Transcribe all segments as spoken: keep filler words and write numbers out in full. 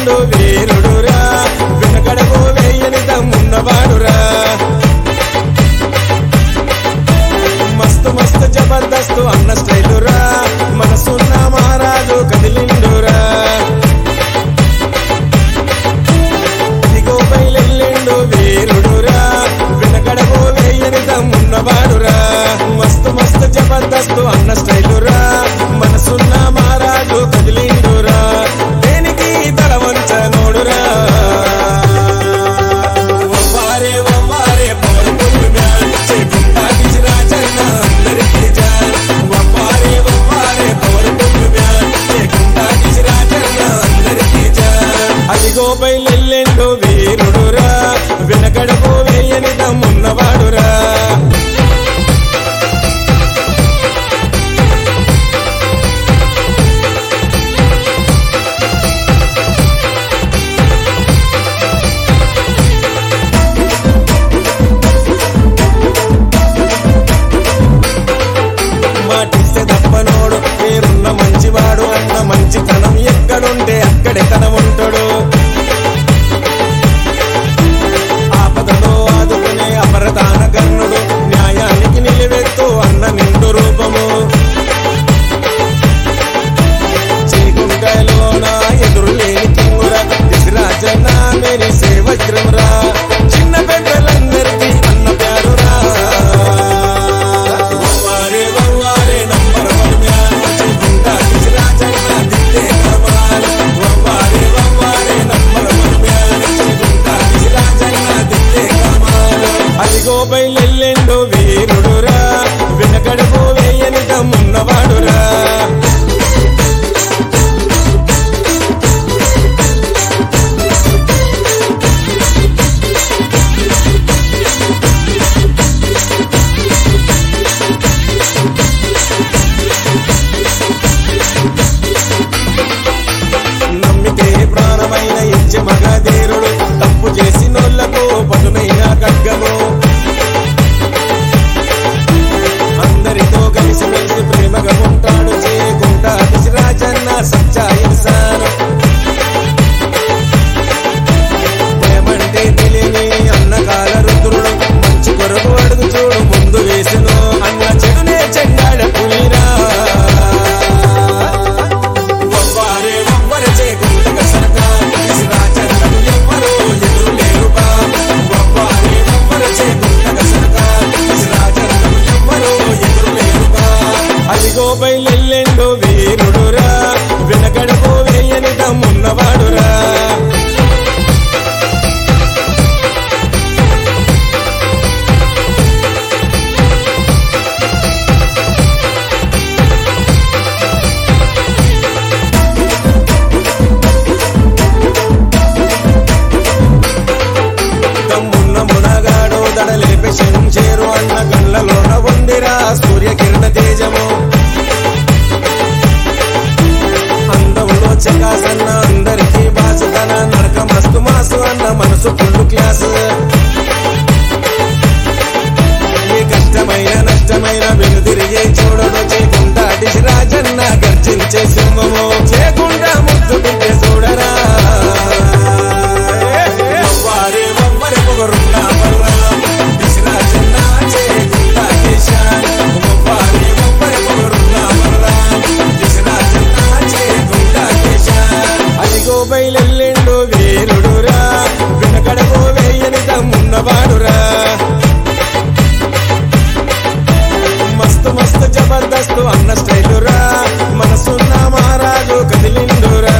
ఎల్లెండు వీరుడురా వెనకడకు వేయని దమ్మున్నవాడురా మస్తు మస్తు జబర్దస్తు అన్న స్టైలురా మనసున్న మహారాజు కదిలిండురా ఇదిగో బయలెల్లెండు వీరుడురా వెనకడకు వేయని దమ్మున్నవాడురా మస్తు మస్తు జబర్దస్తు అన్న స్టైలురా మనసున్న మహారాజు కదిలిండురా దేనికి తల వంచ నోడురా ఒవ్వారే ఒవ్వారే పవర్ఫుల్ మ్యాన్ చేయకుండా రాజన్న అందరికీ జాన్ ఒవ్వారే ఒవ్వారే పవర్ఫుల్ మ్యాన్ చేయకుండా రాజన్న అందరికీ జాన్ అదిగో బయలెల్లెండు వీరుడురా వెనకడకు వేయని దమ్మున్నవాడురా మాటిస్తే తప్పనోడు పేరున్న మంచివాడు అన్న మంచితనం ఎక్కడుంటే అక్కడే తన ఉంటాడు ఆపదలో ఆదుకునే అపరదాన కర్ణుడు న్యాయానికి నిలవెత్తు అన్న నిండు రూపము చీకుంటలోన ఎదురు లేని కింగురా దిశరాజన్న మెరిసే వజ్రమురా చిన్న పెద్దలందరికీ అన్న ప్యారురా అదిగో బయలెల్లెండు వీరుడురా వెనకడకు వేయని దమ్మున్నవాడురా నమ్మితే ప్రాణమైన ఇచ్చే మగధీరుడు తప్పు చేసినోళ్లకు పదునైన ఖడ్గము అందరితో కలిసి మెలిసి ప్రేమగా ఉంటాడు చేయకుండా దిశరాజన్న సచ్చా ఇన్సాను ప్రేమంటే తెలియని అన్నకాల రుద్రుడు మంచి కొరకు అడుగు చూడు ముందు వేసును అన్న చెడునే చెండాడ పులిరా ఒవ్వారే ఒవ్వర చేయకుండా కసరగా దిశరాజన్నకు ఎవ్వరూ ఎదురు లేరుగా ఒవ్వారే ఒవ్వర చేయకుండా కసరగా దిశరాజన్నకు ఎవ్వరూ ఎదురు లేరుగా అదిగో బయలెల్లెండు వీరుడురా వెనకడకు వేయని దమ్మున్నవాడురా దమ్మున్న మునగాడు దడలేపి చేరు అన్న కళ్ళలోన ఉందిరా సూర్యకిరణ తేజము అందములో చకాసన్న అందరికీ బాసుతన నడక మస్తు మాసు అన్న మనసు ఫుల్ క్లాస్ ఏ కష్టమైన నష్టమైన వెనుదిరిగే చూడడు చేయకుండా దిశరాజన్న గర్జించే సింహము చేయకుండా ముద్దు బిడ్డ చూడరా ఒవ్వారే ఒవ్వరి పొగరున్నా పరురా దిశరాజన్న చేయకుండా కేశాన్ ఒవ్వారే ఒవ్వరి పొగరున్నా పరురా దిశరాజన్న చేయకుండా కేశాన్ అదిగో బయలెల్లెండు వీరుడురా వెనకడకు వేయని దమ్మున్నవాడురా మస్తు మస్తు జబర్దస్తు అన్న స్టైలురా మనసున్న మహారాజు కదిలిండురా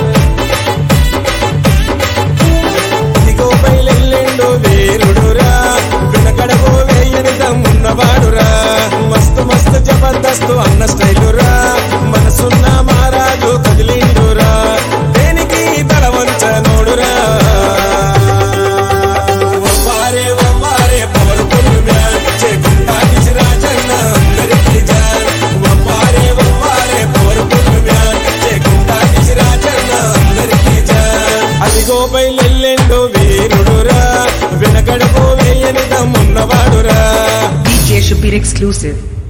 ఇదిగో బయలెల్లెండు వీరుడురా వెనకడకు వేయని దమ్మున్నవాడురా మస్తు మస్తు జబర్దస్తు అన్న స్టైలురా మనసున్న మహారాజు కదిలిండురా దేనికి తల వంచ నోడురా ఒవ్వారే ఒవ్వారే పవర్ఫుల్ మ్యాన్ చేయకుండా దిశరాజన్న అందరికీ జాన్ ఒవ్వారే ఒవ్వారే పవర్ఫుల్ మ్యాన్ చేయకుండా దిశరాజన్న అందరికీ జాన్ అదిగో బయలెల్లెండు వీరుడురా వెనకడకు వేయని దమ్మున్నవాడురా D J Shapir exclusive.